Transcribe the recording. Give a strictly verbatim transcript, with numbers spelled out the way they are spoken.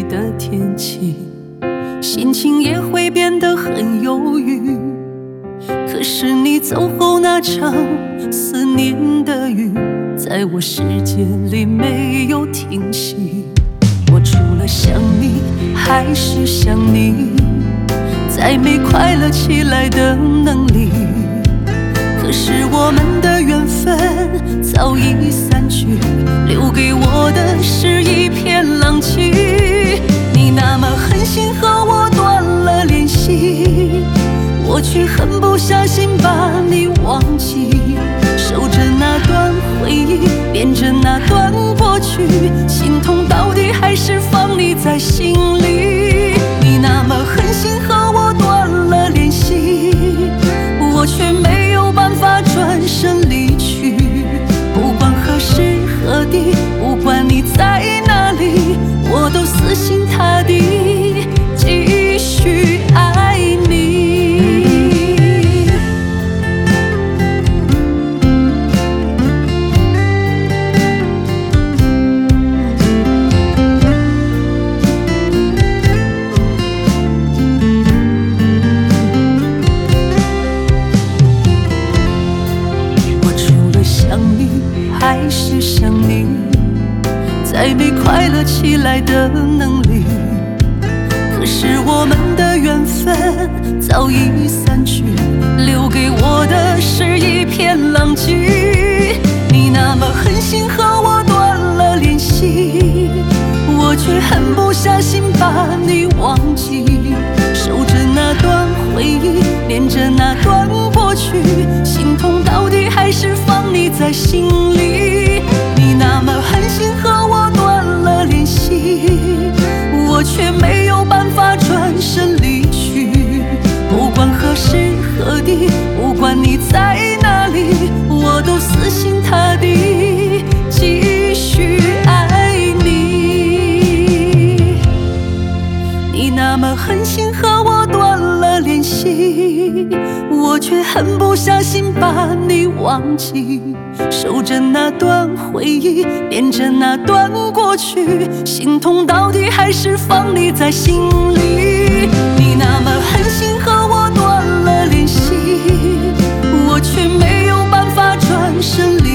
的天气，心情也会变得很忧郁。可是你走后那场思念的雨，在我世界里没有停息。我除了想你，还是想你，再没快乐起来的能力。可是我们的缘分早已散去，留给我的是一片狼藉。你那么狠心和我断了联系，我却狠不下心把你忘记。守着那段回忆，恋着那段过去，心痛到底还是放你在心里。你那么狠心和我断了联系，我却没有办法转身离去。不管何时何地，不管你在哪里，我都死心塌地继续爱你。还是想你，再没快乐起来的能力。可是我们的缘分早已散去，留给我的是一片狼藉。你那么狠心和我断了联系，我却狠不下心把你忘记。守着那段回忆，恋着那段过去，心痛到底还是放你在心里。你那么狠心和我断了联系，我却没有办法转身离去。不管何时何地，不管你在哪里，我都死心塌地继续爱你。你那么狠心和我断了联系，我却狠不下心把你忘记。守着那段回忆，恋着那段过去，心痛到底还是放你在心里。你那么狠心和我断了联系，我却没有办法转身离